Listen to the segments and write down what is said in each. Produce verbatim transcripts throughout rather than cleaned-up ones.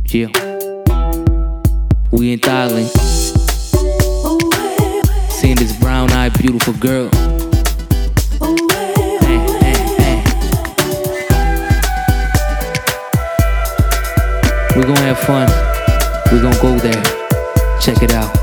Yeah. We in Thailand. Seeing this brown-eyed beautiful girl. Bang, bang, bang. We gon' have fun. We gon' go there. Check it out.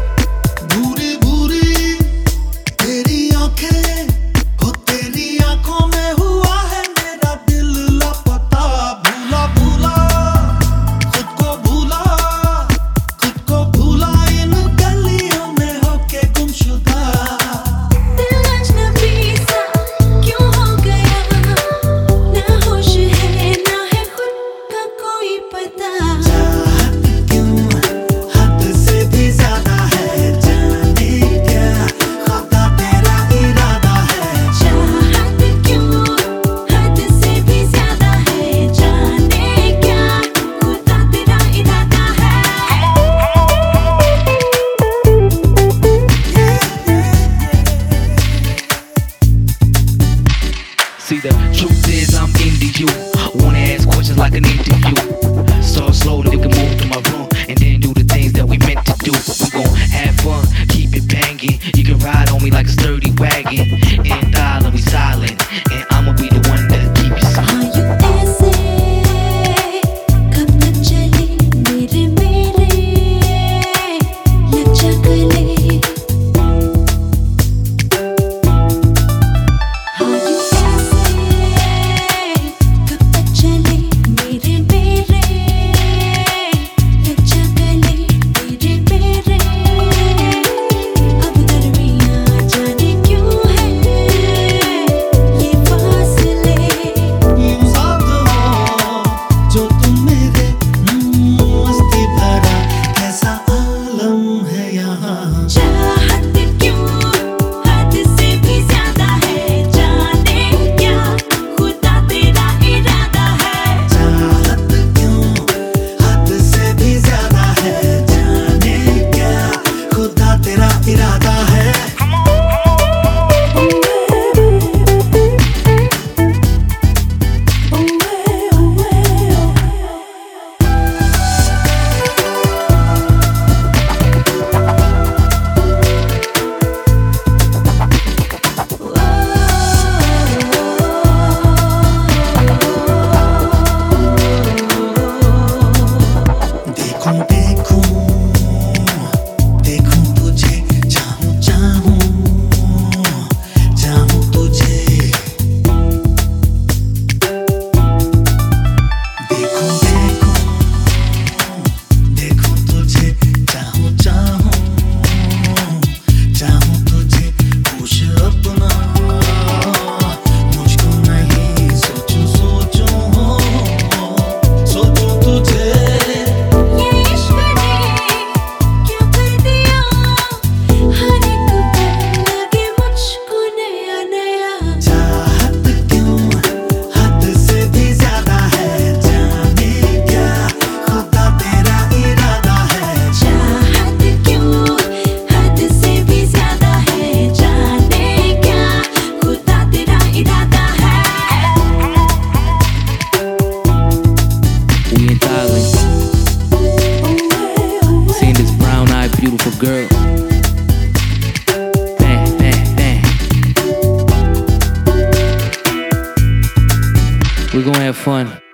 See, the truth is I'm into you. Wanna ask questions like an interview. Start slow, then we can move to my room and then do the things that we meant to do. We gon' have fun, keep it banging. You can ride on me like a sturdy wagon. In Thailand, we silent, and I'ma be the one to keep you silent. Beautiful girl. Bang, bang, bang. We're gonna have fun.